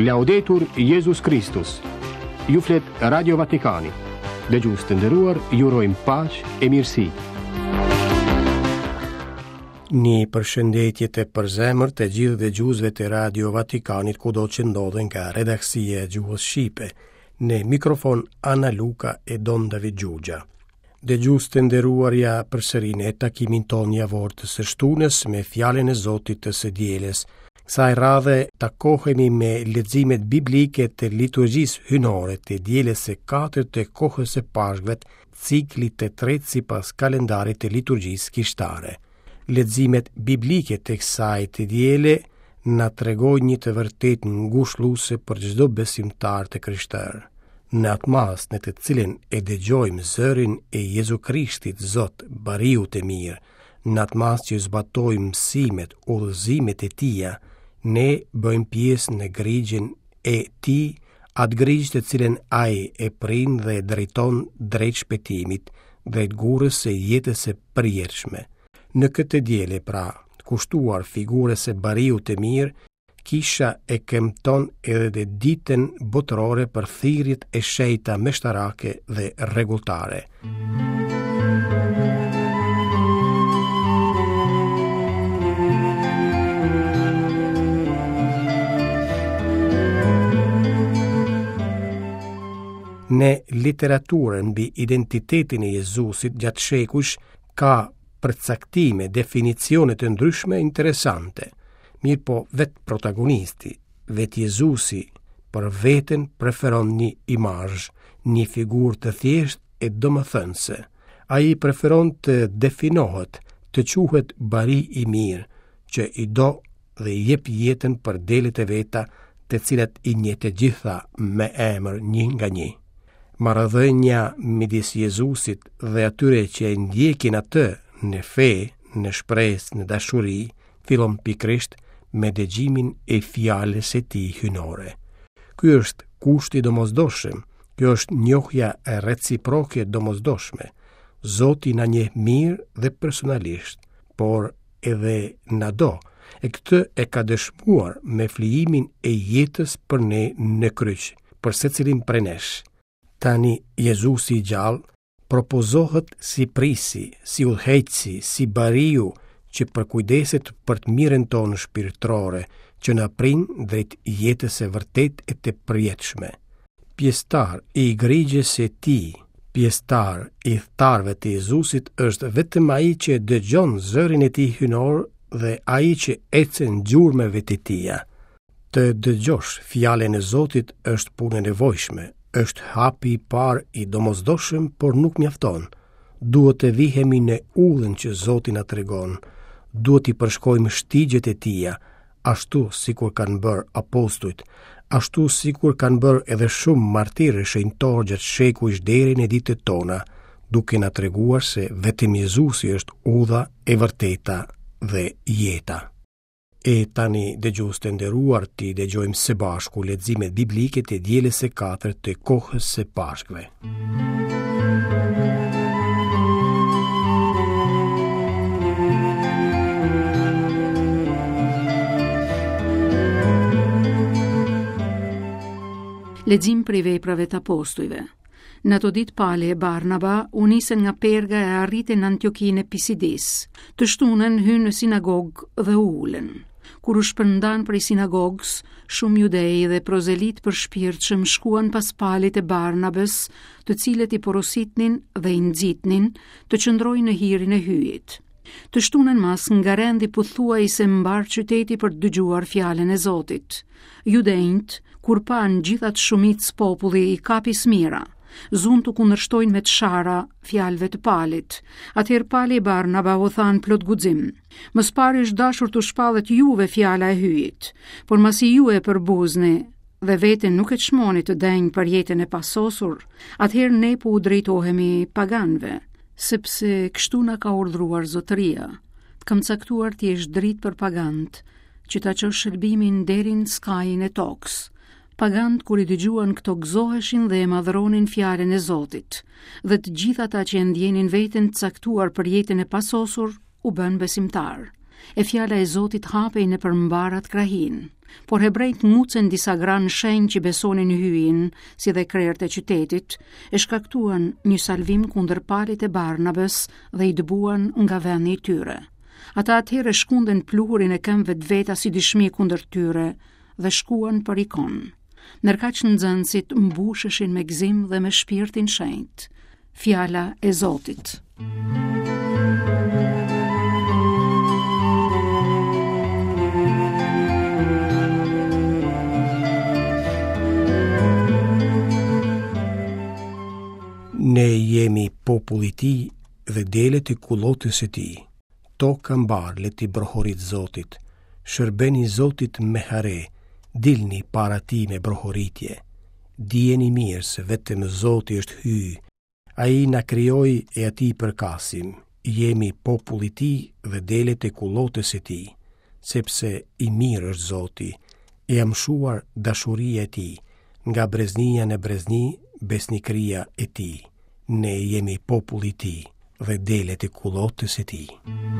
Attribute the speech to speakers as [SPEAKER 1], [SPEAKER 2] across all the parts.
[SPEAKER 1] Laudetur Jesus Christus. Ju flet Radio Vatikani. Dëgjues të nderuar, ju urojmë paqë e mirësi.
[SPEAKER 2] Një përshëndetje të përzemërt të gjithë dëgjuesve të Radio Vatikanit kudo që ndodhen nga redaksia e Gjuhës Shqipe. Në mikrofon Ana Luka e Don David Gjugja. Dëgjues të nderuarja, përsëri në takimin tonë javor të së shtunës me fjalën e Zotit të së dielës. Kësaj radhe takohemi me leximet biblike të liturgjisë hynore të dielës së 4 të kohës së Pashkëve, ciklit të tretë sipas kalendarit të liturgjisë kishtare. Leximet biblike të kësaj të diele na tregojnë një të vërtet ngushëlluese për çdo besimtar të Krishterë. Në atë mas në të cilin e dëgjojmë zërin e Jezu Krishtit Zot, bariu të mirë, në atë mas që zbatojmë mësimet, udhëzimet e Tija, ne bëjmë pjesë në grigjen e Tij, atë grigjë të cilën Ai e prin dhe drejton drejt shpëtimit, drejt gurës së jetës së përjetshme. Në këtë diele, pra, kushtuar figurës së bariu të mirë, kisha e këmton edhe dhe ditën botërore për thirrjet e shenjta meshtarake dhe rregulltare. Në literaturën mbi identitetin e Jezusit gjatë shekujsh ka përcaktime, definicione të ndryshme interesante. Mirë po vetë protagonisti, vetë Jezusi, për veten preferon një imazh, një figurë të thjeshtë e domethënëse. Ai preferon të definohet, të quhet bari i mirë, që i do dhe i jep jetën për delet e veta, të cilat i njeh të gjitha me emër një nga një. Marrëdhënia midis Jezusit dhe atyre që e ndjekin atë në fe, në shpresë, në dashuri, fillon pikërisht me dëgjimin e fjalës së Tij hynore. Ky është kushti i domosdoshëm, kjo është njohja e reciproke domosdoshme. Zoti na njeh mirë dhe personalisht, por edhe na do, e këtë e ka dëshmuar me flijimin e jetës për ne në kryq, për secilin prej nesh. Tani Jezusi i gjallë propozohet si prisi, si udhëheqësi, si bariu që përkujdeset për të mirën tonë shpirtërore, që na prin drejt jetës së vërtetë e të përjetshme. Pjesëtar i grigjes së Tij, pjesëtar i thtarëve të Jezusit është vetëm ai që dëgjon zërin e Tij hynor dhe ai që ecën gjurmëve të Tija. Të dëgjosh fjalën e Zotit është punë e nevojshme, është hapi i parë i domosdoshëm, por nuk mjafton. Duhet të vihemi në udhën që Zoti na tregon. Duhet i përshkojmë shtigjet e Tija, ashtu sikur kanë bërë apostujt, ashtu sikur kanë bërë edhe shumë martirë shenjtor gjatë shekujsh deri në ditët tona, duke na treguar se vetëm Jezusi është udha e vërteta dhe jeta. E tani dëgjues të nderuar, ti dëgjojmë së bashku leximet biblike të dielës së 4 të kohës së Pashkëve.
[SPEAKER 3] Lexim prej veprave të apostujve. Në ato ditë Pale e Barnaba u nisën nga Perga e arritën në Antiokinë e Pisidis. Të shtunën hynë në sinagogë dhe u ulën. Kur u shpërndan prej sinagogës, shumë judej dhe prozelit për shpirtshëm shkuan pas Palit e Barnabës, të cilët i porositnin dhe i nxitnin të qëndrojnë në hirin e hyjit. Të shtunën mas nga rendi pothuajse mbar qyteti për të dëgjuar fjalën e Zotit. Judejt, kur pan gjithat shumicës populli i kapi smira, zunë të kundërshtojnë me të shara fjalëve të Palit. Atëherë Pali i Barnaba u than plot guxim: "Mos pari është dashur të shpallet juve fjala e hyjit, por masi ju e përbuzni dhe veten nuk e çmoni të denjë për jetën e pasosur, atëherë ne po u drejtohemi paganëve, sepse kështu na ka urdhëruar Zotëria. Të kam caktuar të jesh dritë për paganët, që ta çosh shërbimin deri në skajin e tokës." Pagant kur i dëgjuan këto gëzoheshin dhe e madhronin fjalën e Zotit, dhe të gjithë ata që ndjenin veten të caktuar për jetën e pasosur u bën besimtar. e fjala e Zotit hapej në përmbarat krahin. Por hebrejt ngucen disa gran shenjë që besonin hyjin, si dhe krerët e qytetit, e shkaktuan një salvim kundër Palit e Barnabës dhe i dëbuan nga vendi i tyre. Ata atëherë shkunden pluhurin e këmbëve të veta si dëshmi kundër tyre dhe shkuan për Ikon. Ndërkaq nxënësit mbusheshin me gëzim dhe me shpirtin shenjtë. Fjala e Zotit.
[SPEAKER 2] Ne jemi populli i tij dhe delet e kullotës së tij. Toka mbarlet i brohorit Zotit. Shërbeni Zotit me hare, dilni para tij me brohoritje. Dijeni mirë se vetëm Zoti është hyj. Ai na krijoi e atij përkasim. Jemi populli i tij dhe delet e kullotës së tij, sepse i mirë është Zoti, e amshuar dashuria e tij, nga breznia në brezni, besnikëria e tij. Ne jemi populli i tij dhe delet e kullotës së tij.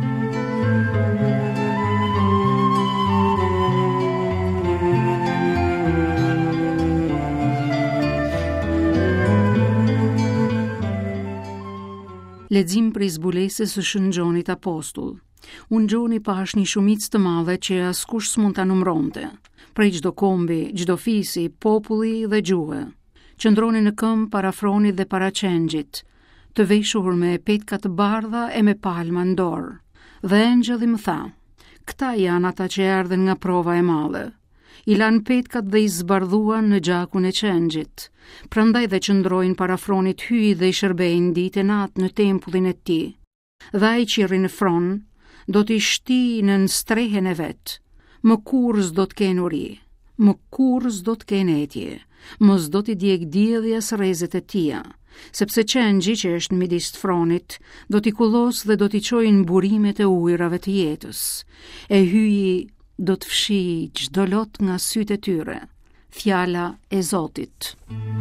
[SPEAKER 3] Lexim për zbulesës së shënxonit apostull. Unë gjoni pash një shumicë të madhe që askush s'mund ta numëronte. Prej çdo kombi, çdo fisi, populli dhe gjuhë. Qëndronin në këmbë para fronit dhe para qengjit, të veshur me petka të bardha e me palma në dorë. Dhe engjëlli më tha: "Këta janë ata që erdhen nga prova e madhe." I lanë petkat dhe i zbardhuan në gjakun e qengjit. Prandaj dhe qëndrojnë para fronit hyj dhe i shërbejnë ditë e natë në tempullin e tij. Dhe ai që rri në fron do t'i shti në strehen e vet. Më kurrë s'do të kenë uri, më kurrë s'do të kenë etje, mos do t'i djeg diellja së rrezet e tia, sepse qengji që është midis të fronit do t'i kullos dhe do t'i çojnë burimet e ujrave të jetës. E hyji do të fshi çdo lot nga sytë e tyre. Fjala e Zotit.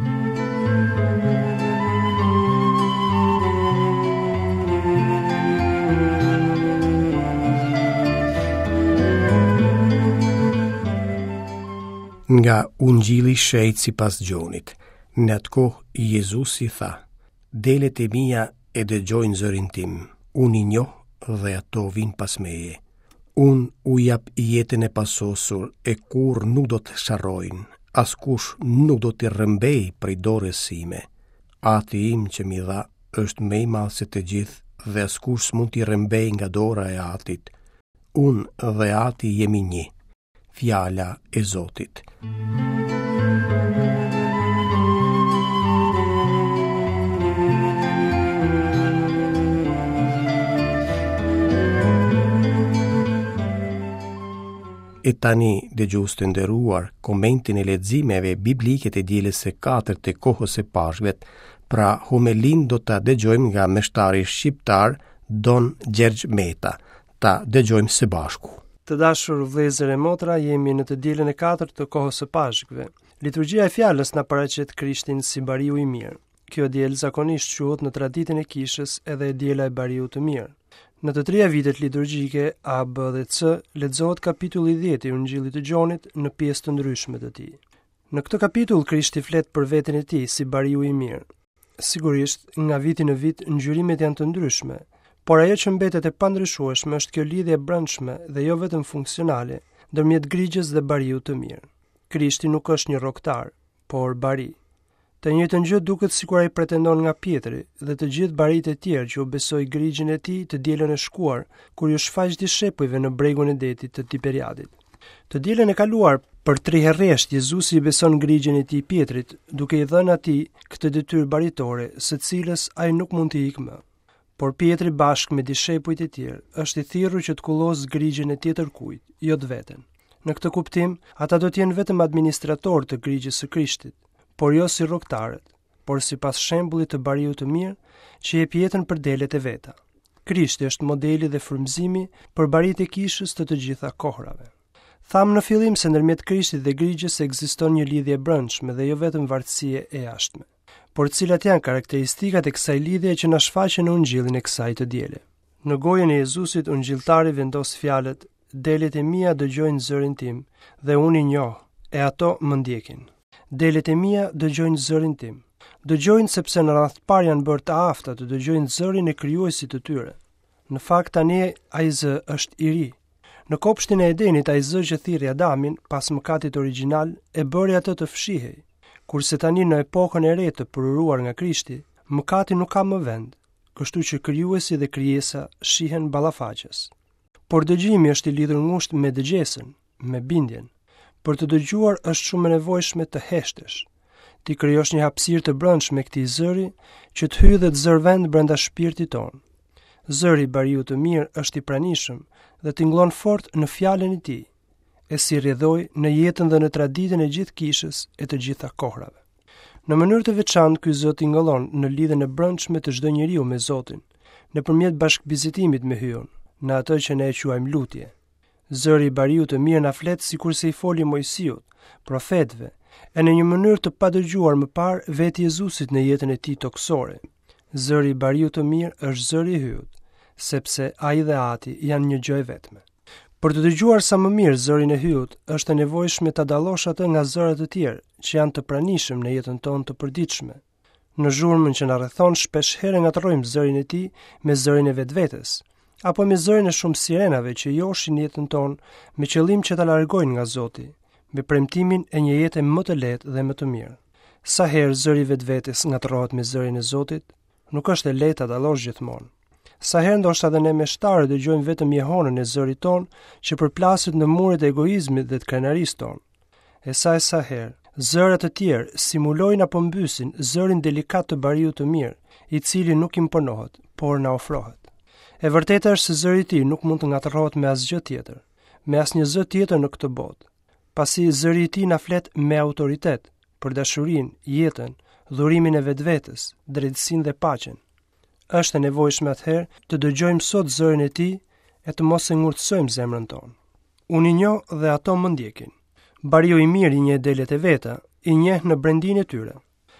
[SPEAKER 2] Nga Ungjilli shejt sipas Gjonit. Në atë kohë Jezusi tha: "Delet e mia e dëgjojnë zërin tim. Unë i njoh dhe ato vijnë pas meje. Unë u jap jetën e pasosur e kur nuk do të sharrojnë. Askush nuk do të rrëmbej prej dorës sime. Ati im që mi dha është më i madh se të gjithë dhe askush s'mund t'i rrëmbej nga dora e Atit. Unë dhe Ati jemi një." Fjala e Zotit. E tani, dëgjues të nderuar, komentin e leximeve biblike të dielës së katërt të kohës së Pashkvet, pra homelin do ta dëgjojmë nga meshtari shqiptar Don Gjergj Meta. Ta dëgjojmë së bashku.
[SPEAKER 4] Të dashur vëllezër e motra, jemi në të dielën e katërt të kohës së Pashkve. Liturgjia e fjalës na paraqet Krishtin si bariu i mirë. Kjo diel zakonisht quhet në traditën e kishës edhe e diela e bariu të mirë. Në të treja vitet liturgjike A, B dhe C lexohet kapitulli 10 i Ungjillit të Gjonit në pjesë të ndryshme të tij. Në këtë kapitull Krishti flet për veten e tij si bariu i mirë. Sigurisht, nga viti në vit ngjyrimet janë të ndryshme, por ajo që mbetet e pandryshueshme është kjo lidhje e brendshme dhe jo vetëm funksionale ndërmjet grigjes dhe bariut të mirë. Krishti nuk është një rrogtar, por bari. Të njëjtën gjë duket sikur ai pretendon nga Pietri dhe të gjithë barit e tjerë që u besoi grigjen e tij të dielën e shkuar, kur ju shfaq dishepujve në bregun e detit të Tiberiadit. Të dielën e kaluar për 3 herresht Jezusi i beson grigjen e tij Pietrit, duke i dhënë atij këtë detyrë baritore, së cilës ai nuk mund të ikë më. Por Pietri bashkë me dishepujt e tjerë është i thirrur që të kullos grigjen e tjetër kujt, jo të veten. Në këtë kuptim, ata do të jenë vetëm administratorë të grigjes së Krishtit, por jo si rrogtarët, por sipas shembullit të bariut të mirë që jep jetën për delet e veta. Krishti është modeli dhe frymëzimi për baritë e kishës të gjitha kohrave. Tham në fillim se ndërmjet Krishtit dhe grigjes ekziston një lidhje brendshme dhe jo vetëm varësie e jashtme. Por cilat janë karakteristikat e kësaj lidhje që na shfaqen në Ungjillin e kësaj të diele? Në gojën e Jezusit ungjilltari vendos fjalët: "Delet e mia dëgjojnë zërin tim, dhe unë i njoh, e ato më ndjekin." Delet e mia dëgjojnë zërin tim. Dëgjojnë sepse në radhë të parë janë bërë të afta të dëgjojnë zërin e krijuesit të tyre. Në fakt tani ai zë është i ri. Në kopshtin e Edenit ai zë që thirrri Adamin pas mëkatit origjinal e bëri atë të fshihej. Kurse tani në epokën e re të përuruar nga Krishti, mëkati nuk ka më vend, kështu që krijuesi dhe krijesa shihen ballafaqës. Por dëgjimi është i lidhur ngushtë me dëgjesën, me bindjen. Për të dëgjuar është shumë e nevojshme të heshtesh. Ti krijosh një hapësirë të brendshme këtij zëri që të hyjë dhe të zër vend brenda shpirtit tonë. Zëri i Bariu të mirë është i pranishëm dhe tingëllon fort në fjalën e tij, e si rrjedhoi në jetën dhe në traditën e gjithë kishës e të gjitha kohrave. Në mënyrë të veçantë ky Zot tingëllon në lidhjen e brendshme të çdo njeriu me Zotin, nëpërmjet bashkëbizetimit me hyun, në atë që ne e quajmë lutje. Zëri i Bariu të mirë na flet sikurse i foli Mojsiut, profetëve, e në një mënyrë të padëgjuar më parë vetë Jezusit në jetën e tij toksore. Zëri i Bariu të mirë është zëri i hyut, sepse ai dhe Ati janë një gjë e vetme. Për të dëgjuar sa më mirë zërin e hyut, është e nevojshme ta dallosh atë nga zërat e tjerë që janë të pranishëm në jetën tonë të përditshme. Në zhurmën që na rrethon shpesh herë ngatrrojmë zërin e tij me zërin e vetvetes, apo me zërin e shumë sirenave që joshin jetën tonë me qëllim që ta largojnë nga Zoti, me premtimin e një jete më të lehtë dhe më të mirë. Sa herë zëri vetvetes ngatrohet me zërin e Zotit, nuk është e lehtë ta dallosh gjithmonë. Sa herë ndoshta edhe ne meshtarë dëgjojmë vetëm jehonën e zërit tonë që përplaset në muret e egoizmit dhe të krenarisë tonë. E sa herë zërat të tjerë simulojnë apo mbysin zërin delikat të Bariut të mirë, i cili nuk imponohet, por na ofrohet. E vërteta është se zëri i tij nuk mund të ngatrohet me asgjë tjetër, me asnjë zë tjetër në këtë botë. Pasi zëri i tij na flet me autoritet për dashurinë, jetën, dhurimin e vetvetes, drejtësinë dhe paqen. Është e nevojshme atëherë të dëgjojmë sot zërin e tij e të mos e ngurtësojmë zemrën tonë. Unë i njoh dhe ato më ndjekin. Bariu i mirë i njeh delet e veta, i njeh në brendinë e tyre.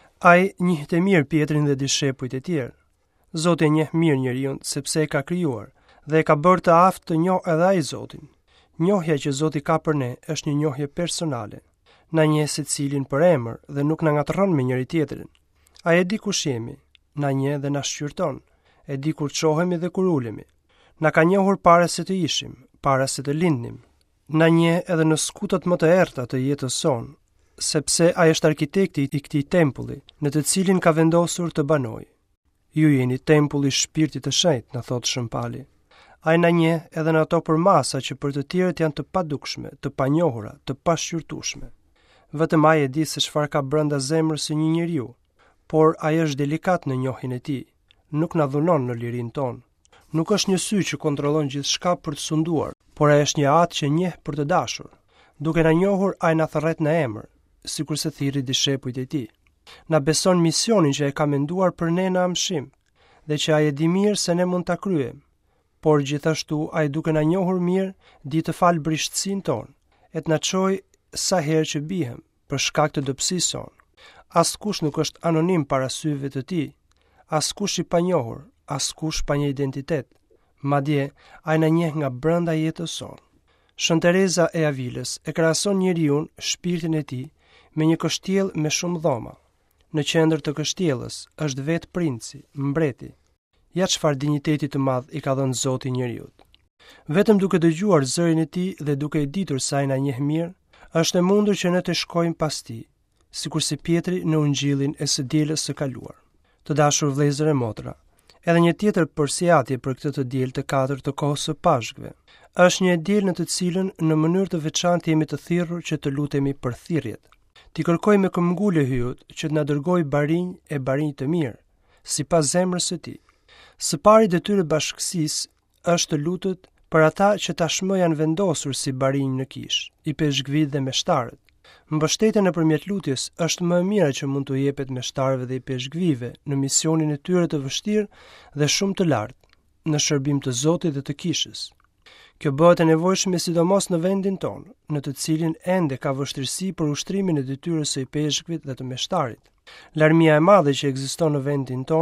[SPEAKER 4] Ai njeh e mirë Pietrin dhe dishepujt e tjerë. Zoti e njeh mirë njeriu sepse e ka krijuar dhe e ka bërë të aftë të njohë edhe ai Zotin. Njohja që Zoti ka për ne është një njohje personale. Na njeh secilin për emër dhe nuk na ngatron me njëri tjetrin. Ai e di kush jemi, na njeh dhe na shqyrton, e di kur çohemi dhe kur ulemi. Na ka njohur para se të ishim, para se të lindnim. Na njeh edhe në skutat më të errta të jetës sonë, sepse ai është arkitekti i këtij tempulli, në të cilin ka vendosur të banojë. Ju jeni tempulli i Shpirtit të Shenjtë, na thot Shëmpali. Ai na njeh edhe në ato përmasa që për të tjerët janë të padukshme, të panjohura, të pashqyrtueshme. Vetëm ai e di se çfarë ka brenda zemrës së një njeriu, por ai është delikat në njohjen e tij, nuk na dhunon në lirinë tonë. Nuk është një sy që kontrollon gjithçka për të sunduar, por ai është një atë që njeh për të dashur. Duke na njohur, ai na thërret në emër, sikurse thirrri dishepujt e tij. Na beson misionin që e ka menduar për ne në amshim, dhe që ai e di mirë se ne mund ta kryejmë. Por gjithashtu ai duke na njohur mirë, di të fal brishtësinë tonë, e të na çojë sa herë që bihem për shkak të dobësisë sonë. Askush nuk është anonim para syve të tij, askush i panjohur, askush pa një identitet. Madje ai na njeh nga brenda jetës sonë. Shën Tereza e Avilës e krahason njeriu, shpirtin e tij, me një kështjell me shumë dhoma. Në qendër të kështjellës është vetë princi, mbreti. Ja çfarë dinjiteti të madh i ka dhënë Zoti njeriut. Vetëm duke dëgjuar zërin e tij dhe duke e ditur se ai na njeh mirë, është e mundur që ne të shkojmë pas tij, sikurse Pietri në ungjillin e së dielës së kaluar. Të dashur vëllezër e motra, edhe një tjetër përsiatje për këtë të diel të katërt të kohës së Pashkëve. Është një diel në të cilën në mënyrë të veçantë jemi të thirrur që të lutemi për thirrjet. Ti kërkoj me këmbgulë hyut që të na dërgojë barinj të mirë, sipas zemrës së tij. Së pari detyrë bashkësisë është të lutet për ata që tashmë janë vendosur si barinj në kishë, i peshkvit dhe meshtarët. Mbështetja nëpërmjet lutjes është më e mira që mund të jepet meshtarëve dhe i peshkvive në misionin e tyre të vështirë dhe shumë të lartë, në shërbim të Zotit dhe të kishës. Kjo bëhet e nevojshme sidomos në vendin tonë, në të cilin ende ka vështirësi për ushtrimin e detyrës së i peshkvit dhe të meshtarit. Larmia e madhe që ekziston në vendin tonë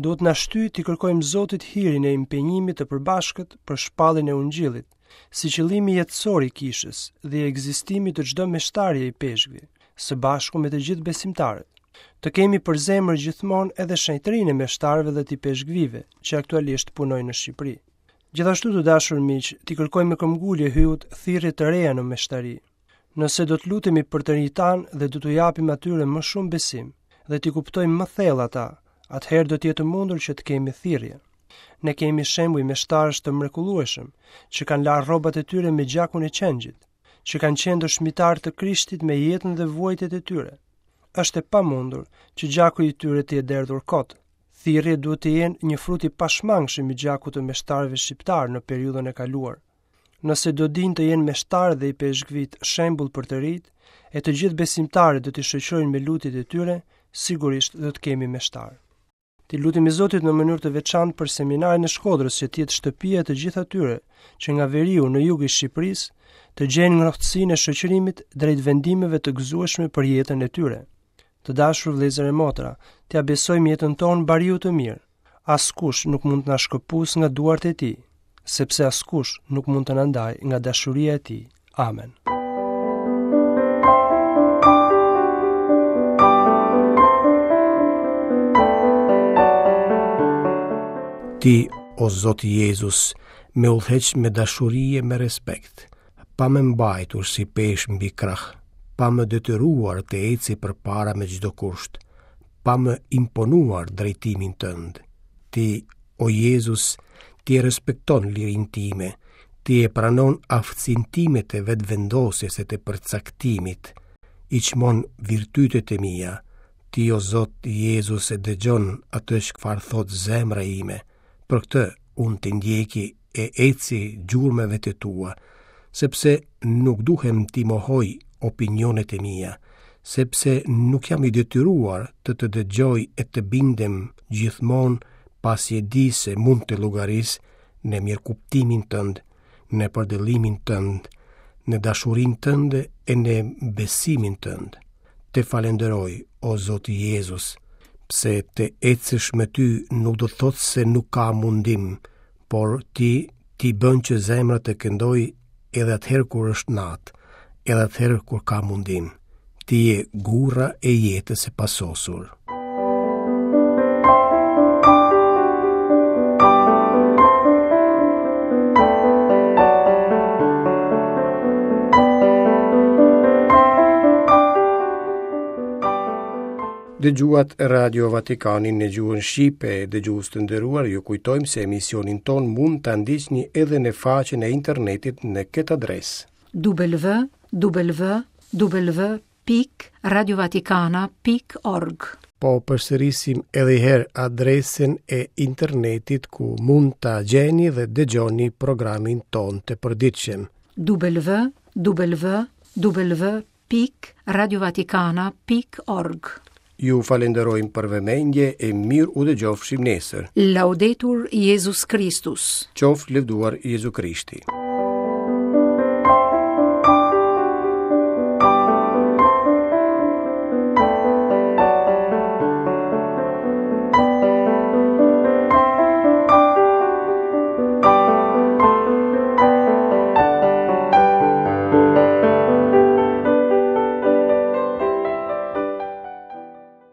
[SPEAKER 4] Duhet na shty t'i kërkojmë Zotit hirin e impenjimit të përbashkët për shpalljen e Ungjillit, si qëllimi jetësor i kishës dhe i ekzistimit të çdo meshtarje i peshkve, së bashku me të gjithë besimtarët. Të kemi për zemër gjithmonë edhe shenjtërinë e meshtarëve dhe të peshkvive që aktualisht punojnë në Shqipëri. Gjithashtu të dashur miq, t'i kërkojmë me këmbgulje hyut thirrje të reja në meshtari. Nëse do të lutemi për të rinjt tanë dhe do t'u japim atyre më shumë besim dhe t'i kuptojmë më thellë ata, atëherë do të jetë mundur që të kemi thirrje. Ne kemi shembuj meshtarësh të mrekullueshëm që kanë larë rrobat e tyre me gjakun e qengjit, që kanë qenë dëshmitar të Krishtit me jetën dhe vuajtjet e tyre. Është e pamundur që gjaku i tyre të jetë derdhur kot. Thirrjet duhet të jenë një frut i pashmangshëm i gjakut të meshtarëve shqiptar në periudhën e kaluar. Nëse do dinë të jenë meshtarë dhe i peshkvit shembull për të rinjt, e të gjithë besimtarët do t'i shoqërojnë me lutjet e tyre, sigurisht do të kemi meshtar. Ti lutemi Zotit në mënyrë të veçantë për seminarin e Shkodrës që të jetë shtëpia të gjithë atyre që nga veriu në jug i Shqipërisë të gjejnë ngrohtësinë e shoqërimit drejt vendimeve të gëzueshme për jetën e tyre. Të dashur vëllezër e motra, t'ia besojmë jetën tonë bariu të mirë. Askush nuk mund të na shkëputësë nga duart e tij, sepse askush nuk mund të na ndajë nga dashuria e tij. Amen.
[SPEAKER 2] Ti, o Zoti Jezus, me udhëheq me dashuri e me respekt, pa më mbajtur si pesh mbi krah, pa më detyruar të eci përpara me çdo kusht, pa më imponuar drejtimin tënd. Ti, o Jezus, ti e respekton lirinë time, ti e pranon aftësinë time të vetvendosjes e të përcaktimit, i çmon virtytet e mia. Ti, o Zot Jezus, e dëgjon atë çfarë thot zemra ime. Për këtë, unë të ndjeki e eci gjurmeve të tua, sepse nuk duhem t'i mohoj opinionet e mia, sepse nuk jam i detyruar të dëgjoj e të bindem gjithmonë pasi e di se mund të llogaris në mirëkuptimin tënd, në përdëllimin tënd, në dashurinë tënde e në besimin tënd. Te falenderoj, o Zoti Jezus, pse të ecësh me ty nuk do thotë se nuk ka mundim, por ti bën që zemra të këndoj edhe atëherë kur është natë, edhe atëherë kur ka mundim. Ti je gurra e jetës e pasosur. Dëgjuat Radio Vatikanin në gjuhën shqipe. Dëgjues të nderuar, ju kujtojmë se emisionin ton mund ta ndiqni edhe në faqen e internetit në këtë adresë: www.radiovaticana.org. Po përsërisim edhe herë adresën e internetit ku mund ta gjeni dhe dëgjoni programin ton të përditshëm:
[SPEAKER 3] www.radiovaticana.org.
[SPEAKER 2] Ju falenderojmë për vëmendje e mirë u dëgjofshim nesër.
[SPEAKER 3] Laudetur Jesus Christus.
[SPEAKER 2] Qoftë lëvduar Jezu Krishti.